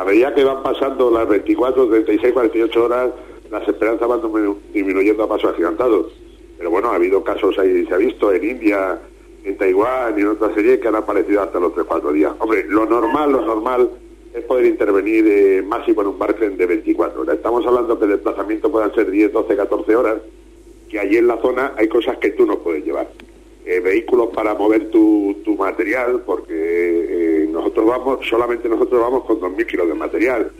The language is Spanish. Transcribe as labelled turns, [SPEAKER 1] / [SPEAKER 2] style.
[SPEAKER 1] A medida que van pasando las 24, 36, 48 horas, las esperanzas van disminuyendo a pasos agigantados. Pero bueno, ha habido casos ahí, se ha visto en India, en Taiwán y en otra serie que han aparecido hasta los 3-4 días. Hombre, lo normal es poder intervenir máximo en un margen de 24 horas. Estamos hablando que el desplazamiento puedan ser 10, 12, 14 horas, que allí en la zona hay cosas que tú no puedes llevar. Vehículos para mover tu material, porque solamente nosotros vamos con 2.000 kilos de material.